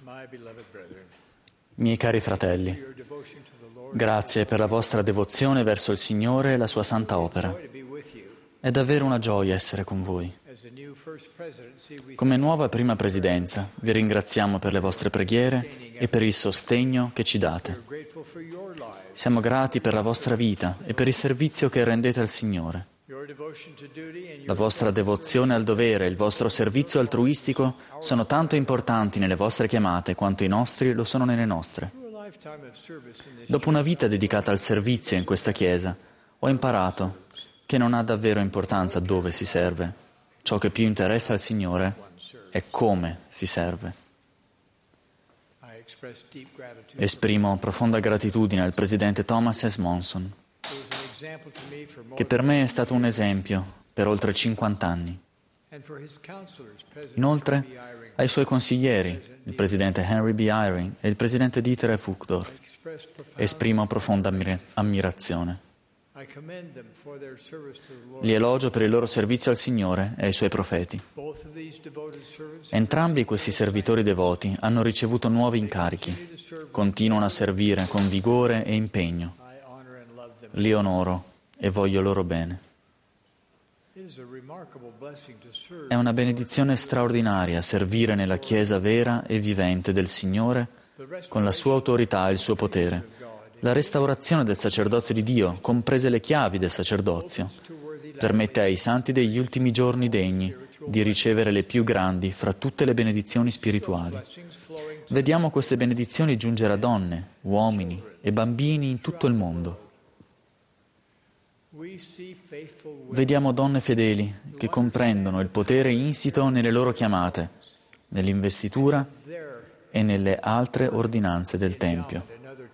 Miei cari fratelli, grazie per la vostra devozione verso il Signore e la sua santa opera. È davvero una gioia essere con voi. Come nuova prima presidenza, vi ringraziamo per le vostre preghiere e per il sostegno che ci date. Siamo grati per la vostra vita e per il servizio che rendete al Signore. La vostra devozione al dovere e il vostro servizio altruistico sono tanto importanti nelle vostre chiamate quanto i nostri lo sono nelle nostre. Dopo una vita dedicata al servizio in questa Chiesa, ho imparato che non ha davvero importanza dove si serve. Ciò che più interessa al Signore è come si serve. Esprimo profonda gratitudine al presidente Thomas S. Monson, che per me è stato un esempio per oltre 50 anni. Inoltre, ai suoi consiglieri, il presidente Henry B. Eyring e il presidente Dieter F. Uchtdorf, esprimo profonda ammirazione. Li elogio per il loro servizio al Signore e ai Suoi profeti. Entrambi questi servitori devoti hanno ricevuto nuovi incarichi. Continuano a servire con vigore e impegno. Li onoro e voglio loro bene. È una benedizione straordinaria servire nella Chiesa vera e vivente del Signore con la sua autorità e il suo potere. La restaurazione del sacerdozio di Dio, comprese le chiavi del sacerdozio, permette ai santi degli ultimi giorni degni di ricevere le più grandi fra tutte le benedizioni spirituali. Vediamo queste benedizioni giungere a donne, uomini e bambini in tutto il mondo. Vediamo donne fedeli che comprendono il potere insito nelle loro chiamate, nell'investitura e nelle altre ordinanze del Tempio.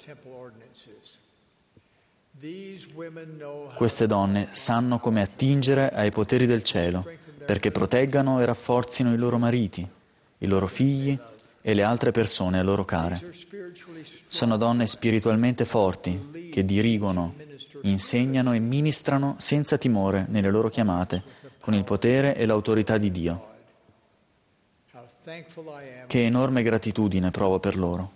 Queste donne sanno come attingere ai poteri del cielo perché proteggano e rafforzino i loro mariti, i loro figli e le altre persone a loro care. Sono donne spiritualmente forti che dirigono, insegnano e ministrano senza timore nelle loro chiamate con il potere e l'autorità di Dio. Che enorme gratitudine provo per loro.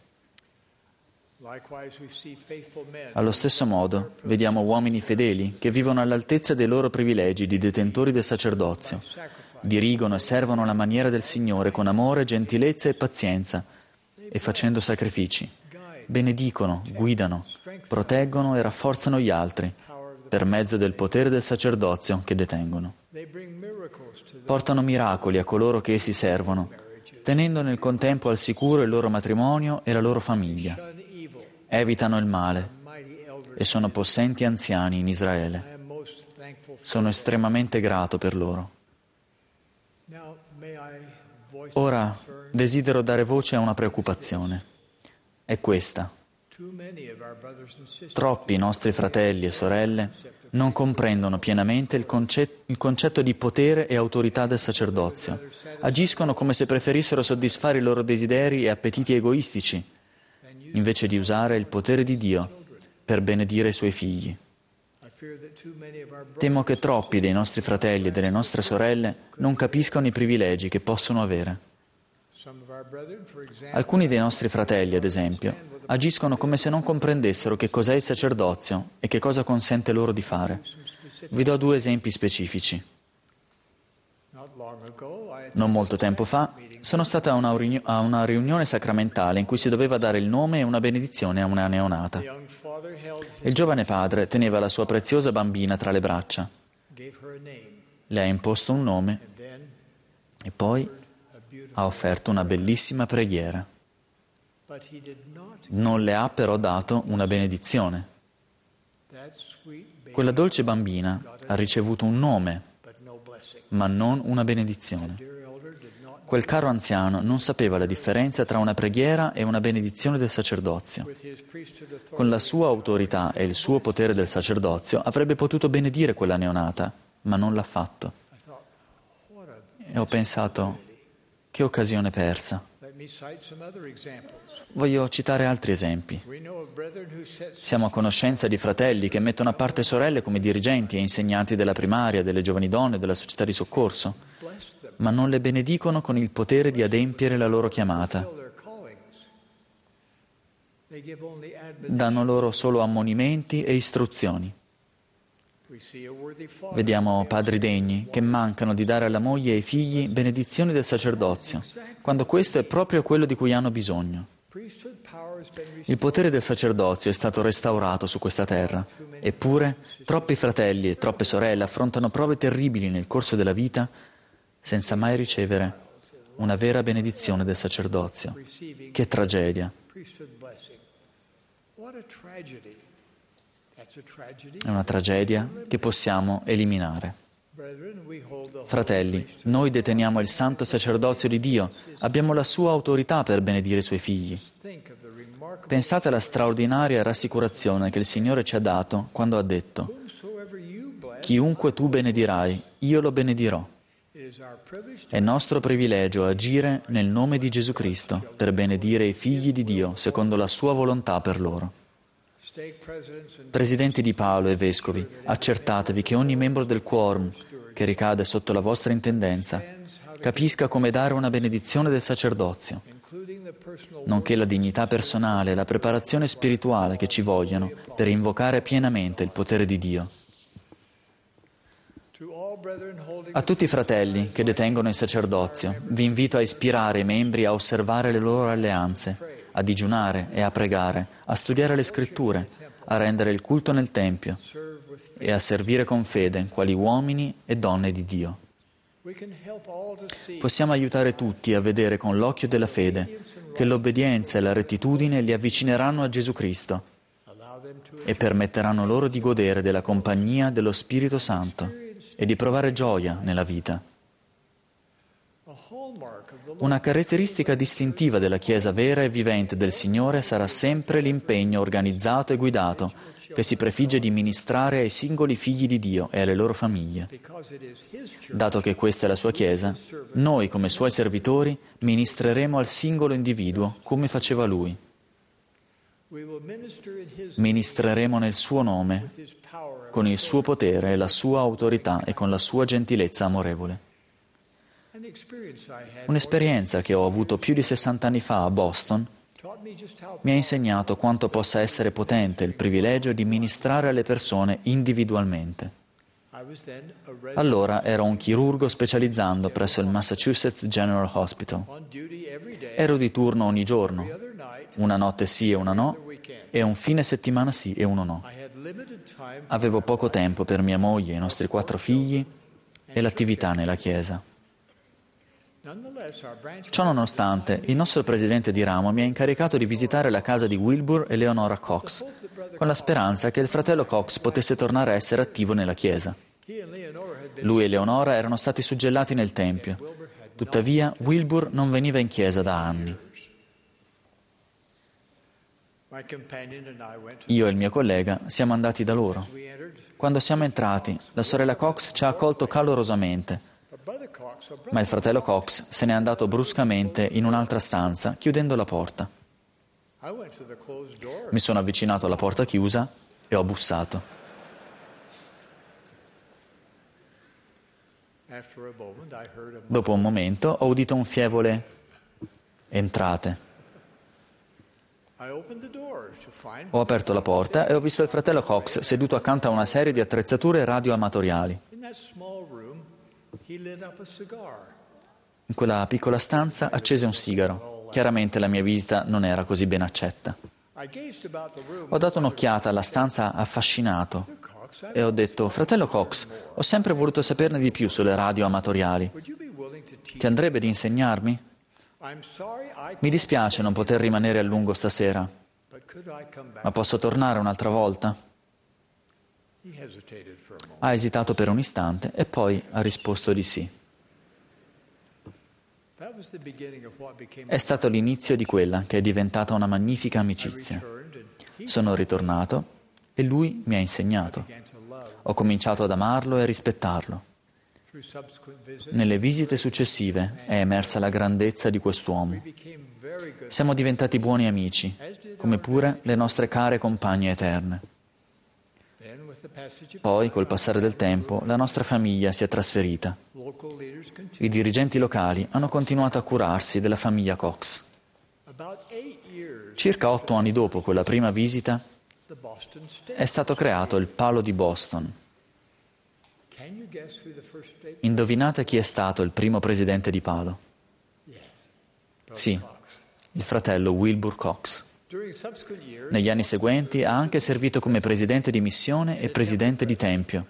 Allo stesso modo, vediamo uomini fedeli che vivono all'altezza dei loro privilegi di detentori del sacerdozio, dirigono e servono la maniera del Signore con amore, gentilezza e pazienza e facendo sacrifici. Benedicono, guidano, proteggono e rafforzano gli altri per mezzo del potere del sacerdozio che detengono. Portano miracoli a coloro che essi servono, tenendo nel contempo al sicuro il loro matrimonio e la loro famiglia. Evitano il male e sono possenti anziani in Israele. Sono estremamente grato per loro. Ora desidero dare voce a una preoccupazione. È questa. Troppi nostri fratelli e sorelle non comprendono pienamente il concetto di potere e autorità del sacerdozio. Agiscono come se preferissero soddisfare i loro desideri e appetiti egoistici, invece di usare il potere di Dio per benedire i Suoi figli. Temo che troppi dei nostri fratelli e delle nostre sorelle non capiscano i privilegi che possono avere. Alcuni dei nostri fratelli, ad esempio, agiscono come se non comprendessero che cos'è il sacerdozio e che cosa consente loro di fare. Vi do 2 esempi specifici. Non molto tempo fa sono stata a una riunione sacramentale in cui si doveva dare il nome e una benedizione a una neonata. Il giovane padre teneva la sua preziosa bambina tra le braccia. Le ha imposto un nome e poi ha offerto una bellissima preghiera. Non le ha però dato una benedizione. Quella dolce bambina ha ricevuto un nome, ma non una benedizione. Quel caro anziano non sapeva la differenza tra una preghiera e una benedizione del sacerdozio. Con la sua autorità e il suo potere del sacerdozio avrebbe potuto benedire quella neonata, ma non l'ha fatto. E ho pensato, che occasione persa. Voglio citare altri esempi. Siamo a conoscenza di fratelli che mettono a parte sorelle come dirigenti e insegnanti della primaria, delle giovani donne, della società di soccorso, ma non le benedicono con il potere di adempiere la loro chiamata. danno loro solo ammonimenti e istruzioni. Vediamo padri degni che mancano di dare alla moglie e ai figli benedizioni del sacerdozio, quando questo è proprio quello di cui hanno bisogno. Il potere del sacerdozio è stato restaurato su questa terra, eppure troppi fratelli e troppe sorelle affrontano prove terribili nel corso della vita senza mai ricevere una vera benedizione del sacerdozio. Che tragedia! È una tragedia che possiamo eliminare. Fratelli, noi deteniamo il santo sacerdozio di Dio, abbiamo la sua autorità per benedire i suoi figli. Pensate alla straordinaria rassicurazione che il Signore ci ha dato quando ha detto: chiunque tu benedirai, io lo benedirò. È nostro privilegio agire nel nome di Gesù Cristo per benedire i figli di Dio secondo la sua volontà per loro. Presidenti di Paolo e vescovi, accertatevi che ogni membro del quorum che ricade sotto la vostra intendenza capisca come dare una benedizione del sacerdozio, nonché la dignità personale e la preparazione spirituale che ci vogliono per invocare pienamente il potere di Dio. A tutti i fratelli che detengono il sacerdozio, vi invito a ispirare i membri a osservare le loro alleanze, a digiunare e a pregare, a studiare le scritture, a rendere il culto nel Tempio e a servire con fede quali uomini e donne di Dio. Possiamo aiutare tutti a vedere con l'occhio della fede che l'obbedienza e la rettitudine li avvicineranno a Gesù Cristo e permetteranno loro di godere della compagnia dello Spirito Santo e di provare gioia nella vita. Una caratteristica distintiva della Chiesa vera e vivente del Signore sarà sempre l'impegno organizzato e guidato che si prefigge di ministrare ai singoli figli di Dio e alle loro famiglie. Dato che questa è la sua Chiesa, noi come Suoi servitori ministreremo al singolo individuo come faceva Lui. Ministreremo nel Suo nome, con il Suo potere e la Sua autorità e con la Sua gentilezza amorevole. Un'esperienza che ho avuto più di 60 anni fa a Boston mi ha insegnato quanto possa essere potente il privilegio di ministrare alle persone individualmente. Allora ero un chirurgo specializzando presso il Massachusetts General Hospital. Ero di turno ogni giorno, una notte sì e una no, e un fine settimana sì e uno no. Avevo poco tempo per mia moglie, i nostri 4 figli e l'attività nella Chiesa. Ciò nonostante, il nostro presidente di ramo mi ha incaricato di visitare la casa di Wilbur e Leonora Cox, con la speranza che il fratello Cox potesse tornare a essere attivo nella Chiesa. Lui e Leonora erano stati suggellati nel Tempio, tuttavia Wilbur non veniva in Chiesa da anni. Io e il mio collega siamo andati da loro. Quando siamo entrati, la sorella Cox ci ha accolto calorosamente, ma il fratello Cox se n'è andato bruscamente in un'altra stanza, chiudendo la porta. Mi sono avvicinato alla porta chiusa e ho bussato. Dopo un momento ho udito un fievole «Entrate». Ho aperto la porta e ho visto il fratello Cox seduto accanto a una serie di attrezzature radioamatoriali. In quella piccola stanza accese un sigaro. Chiaramente la mia visita non era così ben accetta. Ho dato un'occhiata alla stanza affascinato e ho detto: fratello Cox, ho sempre voluto saperne di più sulle radio amatoriali. Ti andrebbe di insegnarmi? Mi dispiace non poter rimanere a lungo stasera, ma posso tornare un'altra volta? Ha esitato per un istante e poi ha risposto di sì. È stato l'inizio di quella che è diventata una magnifica amicizia. Sono ritornato e lui mi ha insegnato. Ho cominciato ad amarlo e a rispettarlo. Nelle visite successive è emersa la grandezza di quest'uomo. Siamo diventati buoni amici, come pure le nostre care compagne eterne. Poi, col passare del tempo, la nostra famiglia si è trasferita. I dirigenti locali hanno continuato a curarsi della famiglia Cox. Circa 8 anni dopo quella prima visita è stato creato il Palo di Boston. Indovinate chi è stato il primo presidente di Palo? Sì, il fratello Wilbur Cox. Negli anni seguenti ha anche servito come presidente di missione e presidente di tempio.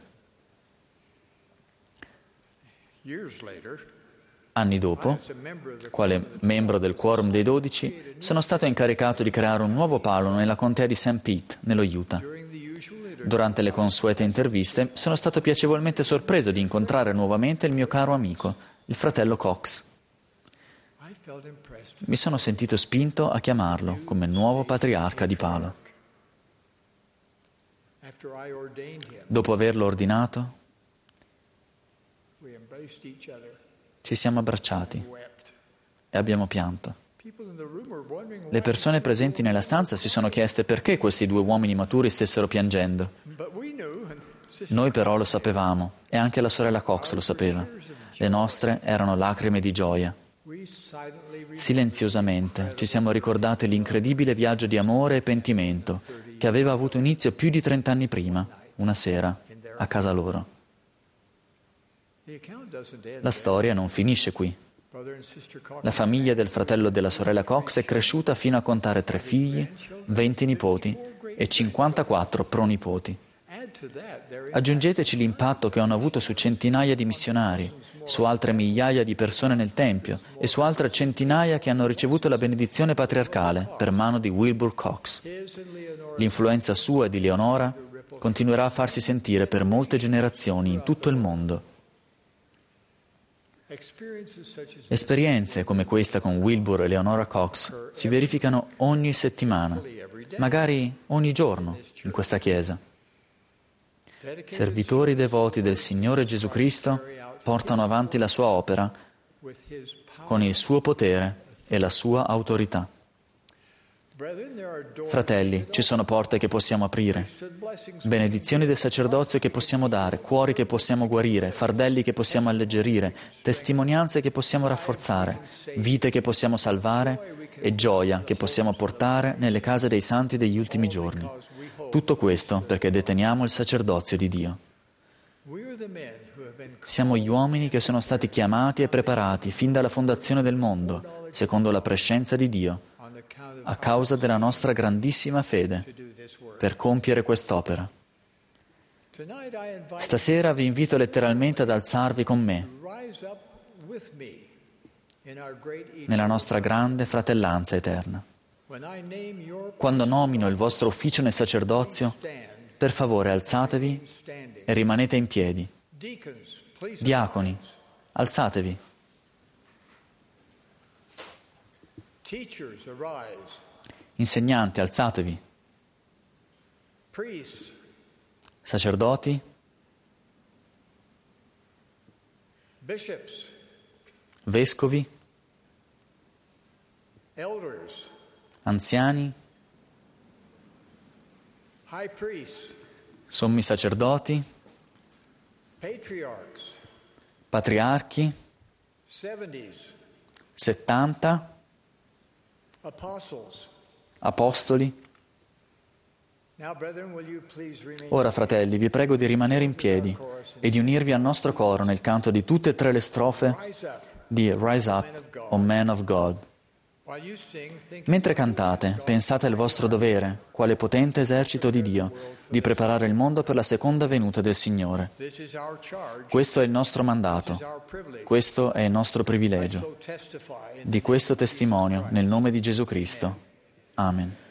Anni dopo, quale membro del Quorum dei 12, sono stato incaricato di creare un nuovo palo nella contea di St. Pete, nello Utah. Durante le consuete interviste sono stato piacevolmente sorpreso di incontrare nuovamente il mio caro amico, il fratello Cox. Mi sono sentito spinto a chiamarlo come nuovo patriarca di Palo. Dopo averlo ordinato, ci siamo abbracciati e abbiamo pianto. Le persone presenti nella stanza si sono chieste perché questi due uomini maturi stessero piangendo. Noi però lo sapevamo e anche la sorella Cox lo sapeva. Le nostre erano lacrime di gioia. Silenziosamente ci siamo ricordati l'incredibile viaggio di amore e pentimento che aveva avuto inizio più di 30 anni prima, una sera, a casa loro. La storia non finisce qui. La famiglia del fratello e della sorella Cox è cresciuta fino a contare 3 figli, 20 nipoti e 54 pronipoti. Aggiungeteci l'impatto che hanno avuto su centinaia di missionari, su altre migliaia di persone nel Tempio e su altre centinaia che hanno ricevuto la benedizione patriarcale per mano di Wilbur Cox. L'influenza sua e di Leonora continuerà a farsi sentire per molte generazioni in tutto il mondo. Esperienze come questa con Wilbur e Leonora Cox si verificano ogni settimana, magari ogni giorno in questa chiesa. Servitori devoti del Signore Gesù Cristo portano avanti la sua opera con il suo potere e la sua autorità. Fratelli, ci sono porte che possiamo aprire, benedizioni del sacerdozio che possiamo dare, cuori che possiamo guarire, fardelli che possiamo alleggerire, testimonianze che possiamo rafforzare, vite che possiamo salvare e gioia che possiamo portare nelle case dei santi degli ultimi giorni. Tutto questo perché deteniamo il sacerdozio di Dio. Siamo gli uomini che sono stati chiamati e preparati fin dalla fondazione del mondo, secondo la prescenza di Dio, a causa della nostra grandissima fede, per compiere quest'opera. Stasera vi invito letteralmente ad alzarvi con me nella nostra grande fratellanza eterna. Quando nomino il vostro ufficio nel sacerdozio, per favore alzatevi e rimanete in piedi. Diaconi, alzatevi. Insegnanti, alzatevi. Sacerdoti, vescovi, anziani, sommi sacerdoti, patriarchi, 70, apostoli. Ora, fratelli, vi prego di rimanere in piedi e di unirvi al nostro coro nel canto di tutte e 3 le strofe di Rise Up, O Man of God. Mentre cantate, pensate al vostro dovere, quale potente esercito di Dio, di preparare il mondo per la seconda venuta del Signore. Questo è il nostro mandato, questo è il nostro privilegio. Di questo testimonio nel nome di Gesù Cristo. Amen.